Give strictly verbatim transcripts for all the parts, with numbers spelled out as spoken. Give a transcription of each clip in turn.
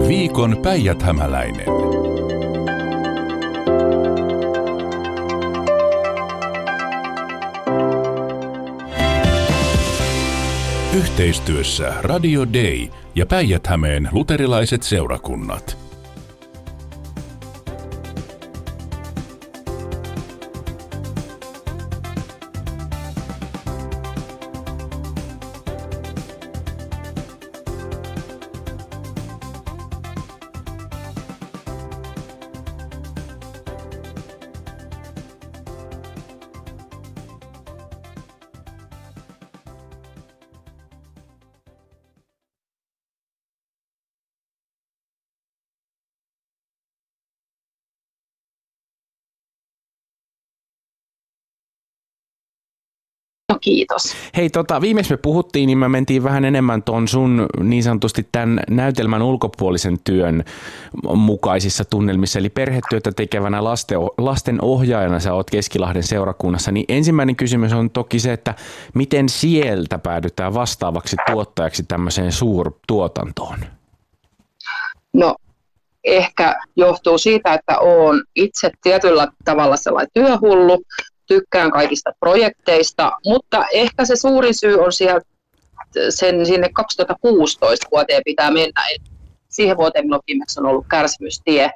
Viikon päijäthämäläinen. Yhteistyössä Radio Day ja Päijät-Hämeen luterilaiset seurakunnat. No kiitos. Hei, tota, viimeksi me puhuttiin, niin me mentiin vähän enemmän tuon sun niin sanotusti tämän näytelmän ulkopuolisen työn mukaisissa tunnelmissa, eli perhetyötä tekevänä lasten, lasten ohjaajana sä oot Keskilahden seurakunnassa, niin ensimmäinen kysymys on toki se, että miten sieltä päädytään vastaavaksi tuottajaksi tämmöiseen suurtuotantoon? No ehkä johtuu siitä, että oon itse tietyllä tavalla sellainen työhullu, tykkään kaikista projekteista, mutta ehkä se suurin syy on sieltä sen sinne kaksituhattakuusitoista vuoteen pitää mennä. Siihen vuoteen minulla viimeksi on ollut Kärsimystie.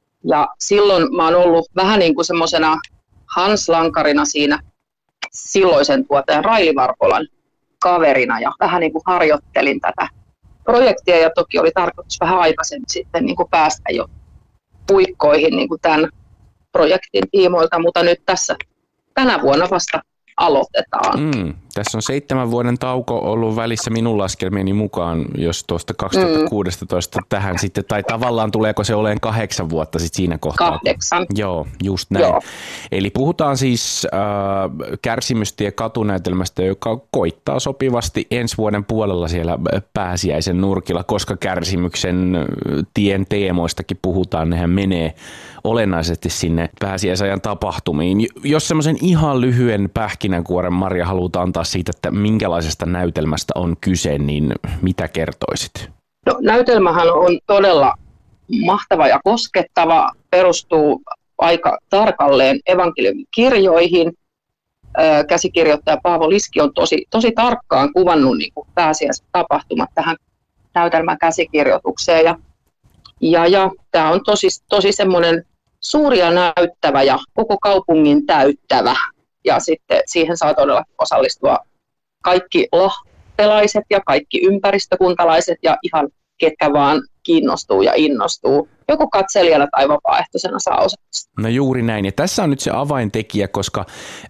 Ja silloin mä oon ollut vähän niin kuin semmoisena hanslankarina siinä silloisen tuottajan Raili Varpolan kaverina ja vähän niin kuin harjoittelin tätä projektia ja toki oli tarkoitus vähän aikaisemmin sitten niin kuin päästä jo puikkoihin niin kuin tämän projektin tiimoilta, mutta nyt tässä tänä vuonna vasta aloitetaan. Mm, tässä on seitsemän vuoden tauko ollut välissä minun laskelmieni mukaan, jos tuosta kaksituhattakuusitoista mm. tähän sitten, tai tavallaan tuleeko se olemaan kahdeksan vuotta sitten siinä kohtaa? Kahdeksan. Joo, just näin. Joo. Eli puhutaan siis äh, Kärsimystie katunäytelmästä, joka koittaa sopivasti ensi vuoden puolella siellä Pääsiäisen nurkilla, koska kärsimyksen tien teemoistakin puhutaan, nehän menee olennaisesti sinne pääsiäisajan tapahtumiin. Jos semmoisen ihan lyhyen pähkinänkuoren, Marja, haluat antaa siitä, että minkälaisesta näytelmästä on kyse, niin mitä kertoisit? No, näytelmähän on todella mahtava ja koskettava, perustuu aika tarkalleen evankeliumin kirjoihin. Käsikirjoittaja Paavo Liski on tosi, tosi tarkkaan kuvannut niin kuin pääsiäiset tapahtumat tähän näytelmän käsikirjoitukseen. Ja, ja, ja tämä on tosi, tosi semmoinen suuri ja näyttävä ja koko kaupungin täyttävä. Ja sitten siihen saa todella osallistua kaikki lahtelaiset ja kaikki ympäristökuntalaiset ja ihan ketkä vaan kiinnostuu ja innostuu. Joko katselijana tai vapaaehtoisena saa osallistua. No juuri näin. Ja tässä on nyt se avaintekijä, koska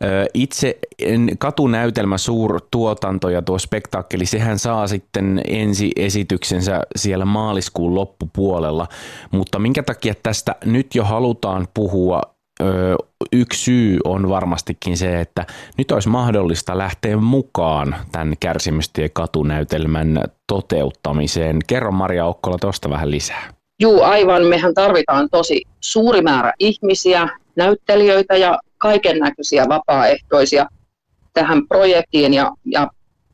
itse katunäytelmä, suurtuotanto ja tuo spektaakkeli, sehän saa sitten ensi esityksensä siellä maaliskuun loppupuolella. Mutta minkä takia tästä nyt jo halutaan puhua? Yksi syy on varmastikin se, että nyt olisi mahdollista lähteä mukaan tämän Kärsimystie katunäytelmän toteuttamiseen. Kerro, Marja Okkola, tuosta vähän lisää. Juu, aivan. Mehän tarvitaan tosi suuri määrä ihmisiä, näyttelijöitä ja kaiken näköisiä vapaaehtoisia tähän projektiin. Ja, ja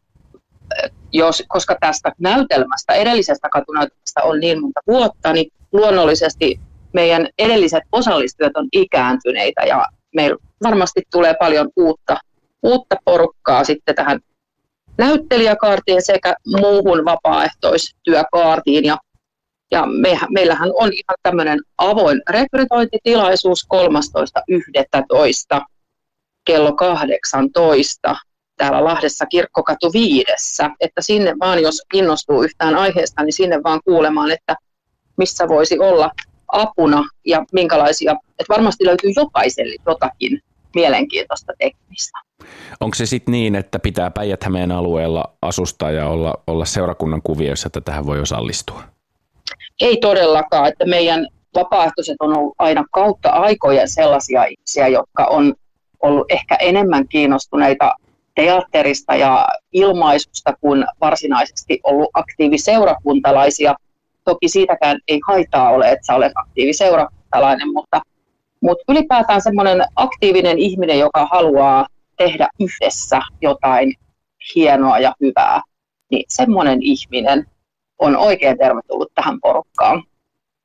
jos, koska tästä näytelmästä, edellisestä katunäytelmästä on niin monta vuotta, niin luonnollisesti meidän edelliset osallistujat on ikääntyneitä ja meillä varmasti tulee paljon uutta, uutta porukkaa sitten tähän näyttelijäkaartiin sekä muuhun vapaaehtoistyökaartiin. Ja, ja mehän, meillähän on ihan tämmöinen avoin rekrytointitilaisuus kolmastoista yhdestoista kello kahdeksantoista täällä Lahdessa Kirkkokatu viidessä, että sinne vaan, jos innostuu yhtään aiheesta, niin sinne vaan kuulemaan, että missä voisi olla apuna ja minkälaisia, että varmasti löytyy jokaiselle jotakin mielenkiintoista tekemistä. Onko se sitten niin, että pitää Päijät-Hämeen alueella asustaa ja olla, olla seurakunnan kuvioissa, että tähän voi osallistua? Ei todellakaan, että meidän vapaaehtoiset on ollut aina kautta aikojen sellaisia ihmisiä, jotka on ollut ehkä enemmän kiinnostuneita teatterista ja ilmaisusta kuin varsinaisesti ollut aktiiviseurakuntalaisia. Toki siitäkään ei haitaa ole, että sä olet aktiiviseurakuntalainen, mutta, mutta ylipäätään semmoinen aktiivinen ihminen, joka haluaa tehdä yhdessä jotain hienoa ja hyvää, niin semmoinen ihminen on oikein tervetullut tähän porukkaan.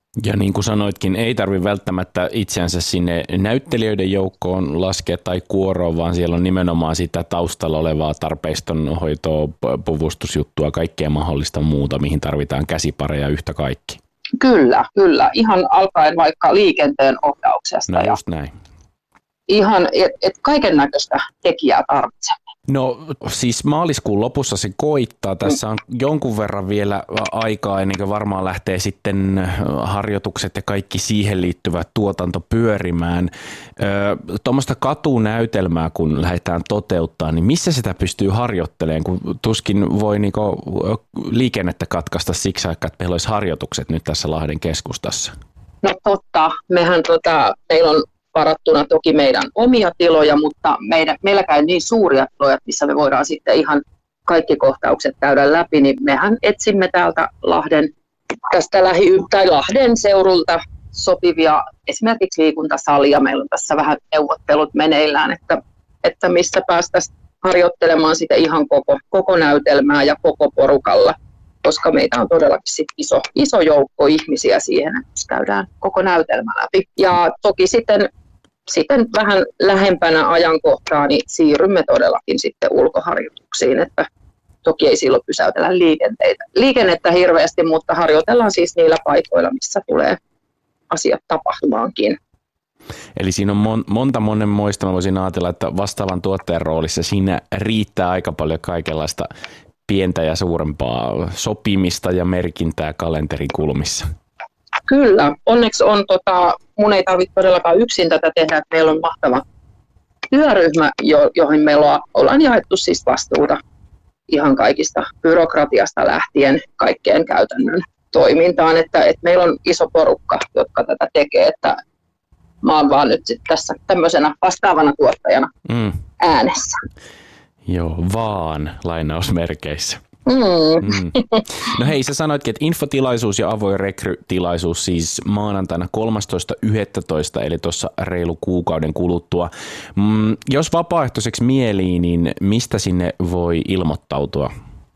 Ja niin kuin sanoitkin, ei tarvitse välttämättä itseänsä sinne näyttelijöiden joukkoon laskea tai kuoroon, vaan siellä on nimenomaan sitä taustalla olevaa tarpeistonhoitoa, puvustusjuttua, kaikkea mahdollista muuta, mihin tarvitaan käsipareja yhtä kaikki. Kyllä, kyllä. Ihan alkaen vaikka liikenteen ohjauksesta. No just näin. Ihan, että et kaiken näköistä tekijää tarvitsemme. No siis maaliskuun lopussa se koittaa. Tässä on jonkun verran vielä aikaa ennen kuin varmaan lähtee sitten harjoitukset ja kaikki siihen liittyvä tuotanto pyörimään. Tuommoista katunäytelmää kun lähdetään toteuttaa, niin missä sitä pystyy harjoittelemaan, kun tuskin voi niinku liikennettä katkaista siksi aikaa, että meillä olisi harjoitukset nyt tässä Lahden keskustassa? No totta. Mehän tota, meillä on varattuna toki meidän omia tiloja, mutta meidän, meilläkään niin suuria tiloja, missä me voidaan sitten ihan kaikki kohtaukset käydä läpi, niin mehän etsimme täältä Lahden, tästä lähi- tai Lahden seudulta sopivia esimerkiksi liikuntasalia. Meillä on tässä vähän neuvottelut meneillään, että, että missä päästäisiin harjoittelemaan sitä ihan koko, koko näytelmää ja koko porukalla, koska meitä on todellakin sit iso, iso joukko ihmisiä siihen, että käydään koko näytelmä läpi. Ja toki sitten, sitten vähän lähempänä ajankohtaa niin siirrymme todellakin sitten ulkoharjoituksiin, että toki ei silloin pysäytellä liikenteitä. liikennettä hirveästi, mutta harjoitellaan siis niillä paikoilla, missä tulee asiat tapahtumaankin. Eli siinä on mon, monta monenmoista. Mä voisin ajatella, että vastaavan tuottajan roolissa siinä riittää aika paljon kaikenlaista pientä ja suurempaa sopimista ja merkintää kalenterin kulmissa. Kyllä. Onneksi on, tota, mun ei tarvitse todellakaan yksin tätä tehdä, että meillä on mahtava työryhmä, jo, johon meillä ollaan jaettu siis vastuuta ihan kaikista byrokratiasta lähtien kaikkeen käytännön toimintaan, että, että meillä on iso porukka, jotka tätä tekee, että mä oon vaan nyt sit tässä tämmöisenä vastaavana tuottajana mm. äänessä. Joo, vaan lainausmerkeissä. Mm. Mm. No hei, sä sanoitkin, että infotilaisuus ja avoin rekrytilaisuus siis maanantaina kolmastoista yhdestoista eli tuossa reilu kuukauden kuluttua. Mm, jos vapaaehtoiseksi mielii, niin mistä sinne voi ilmoittautua?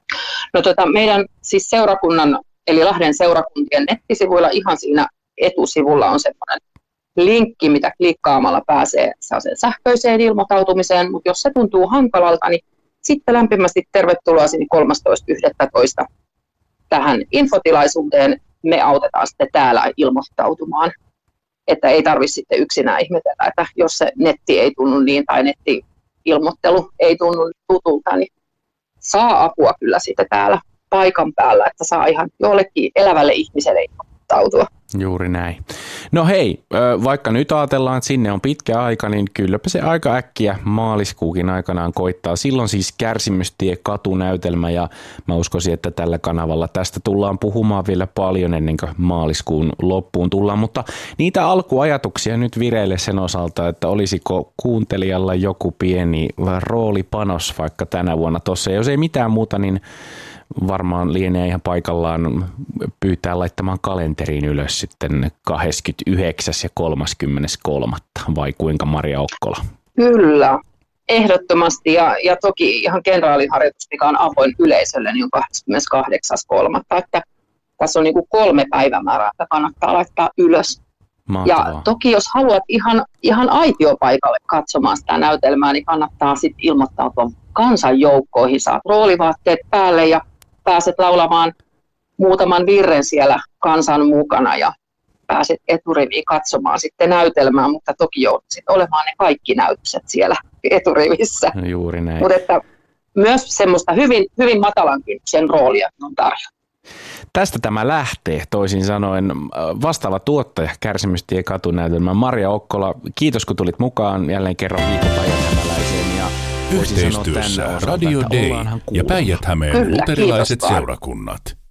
No tota, meidän siis seurakunnan, eli Lahden seurakuntien nettisivuilla ihan siinä etusivulla on semmoinen linkki, mitä klikkaamalla pääsee sen sähköiseen ilmoittautumiseen, mutta jos se tuntuu hankalalta, niin sitten lämpimästi tervetuloa sinne kolmastoista yhdestoista tähän infotilaisuuteen. Me autetaan sitten täällä ilmoittautumaan, että ei tarvitse sitten yksinään ihmetellä, että jos se netti ei tunnu niin tai netti-ilmoittelu ei tunnu tutulta, niin saa apua kyllä sitten täällä paikan päällä, että saa ihan jollekin elävälle ihmiselle ilmoittautua. Juuri näin. No hei, vaikka nyt ajatellaan, että sinne on pitkä aika, niin kylläpä se aika äkkiä maaliskuukin aikanaan koittaa. Silloin siis Kärsimystie katunäytelmä ja mä uskoisin, että tällä kanavalla tästä tullaan puhumaan vielä paljon ennen kuin maaliskuun loppuun tullaan. Mutta niitä alkuajatuksia nyt vireille sen osalta, että olisiko kuuntelijalla joku pieni roolipanos vaikka tänä vuonna tuossa. Jos ei mitään muuta, niin varmaan lienee ihan paikallaan pyytää laittamaan kalenteriin ylös sitten kahdeskymmenesyhdeksäs ja kolmaskymmeneskolmas vai kuinka, Maria Okkola? Kyllä, ehdottomasti ja, ja toki ihan kenraaliharjoitus, mikä on avoin yleisölle, niin on kahdeskymmeneskahdeksas kolmas Että tässä on niin kuin kolme päivämäärää, että kannattaa laittaa ylös. Mahtavaa. Ja toki jos haluat ihan, ihan aitiopaikalle katsomaan sitä näytelmää, niin kannattaa sitten ilmoittautua kansanjoukkoihin. Saat roolivaatteet päälle ja pääset laulamaan muutaman virren siellä kansan mukana ja pääset eturiviin katsomaan sitten näytelmää, mutta toki joudut sitten olemaan ne kaikki näytökset siellä eturivissä. Juuri näin. Mutta että myös semmoista hyvin, hyvin matalan kynnyksen roolia on tarjolla. Tästä tämä lähtee, toisin sanoen vastaava tuottaja Kärsimystie katunäytelmä Maria Okkola. Kiitos kun tulit mukaan jälleen kerran Viikko Päijät-Hämäläiseen ja yhteistyössä Radio Day ja Päijät-Hämeen luterilaiset seurakunnat.